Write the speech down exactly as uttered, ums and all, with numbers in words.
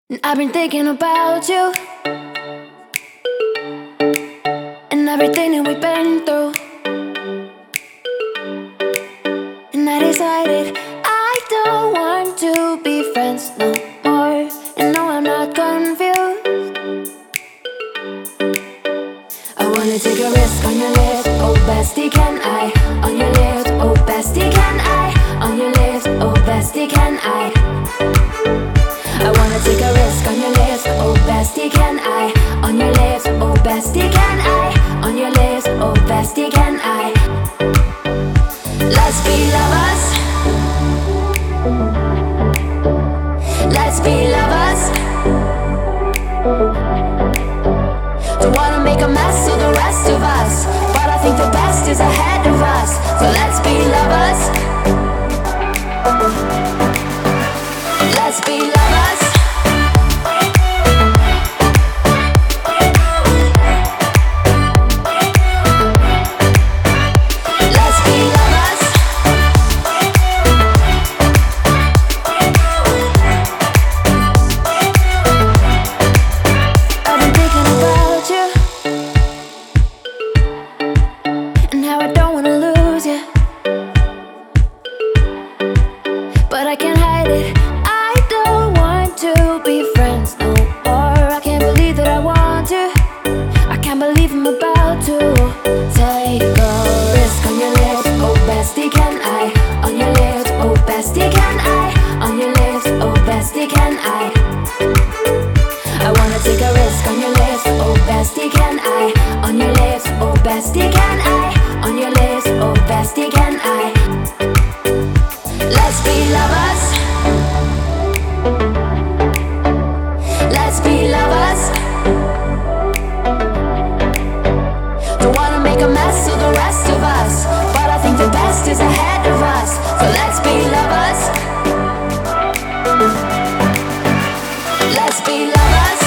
And I've been thinking about you and everything that we've been through. And I decided I don't want to be friends no more. And no, I'm not confused. I wanna take a risk on your lips, oh bestie, can I? On your lips, oh bestie, can I? On your lips, oh bestie, can I? I wanna take a risk on your lips, oh bestie, can I? On your lips, oh bestie, can I? On your lips, oh bestie, can I? Let's be lovers. Let's be lovers. Don't wanna make a mess of the rest of us, but I think the best is ahead of us. So let's be lovers. Let's be lovers. Let's be lovers. I've been thinking about you and how I don't wanna lose you, but I can't hide it. I don't want to be friends no more. I can't believe that I want to. I can't believe I'm about to take a risk on your lips, oh bestie, can I? On your lips, oh bestie, can I? On your lips, oh bestie, can I? I wanna take a risk on your lips, oh bestie, can I? On your lips, oh bestie, can I? On your lips, oh bestie, can I? Let's be lovers. Let's be lovers. Don't wanna make a mess of the rest of us, but I think the best is ahead of us. So let's be lovers. Let's be lovers.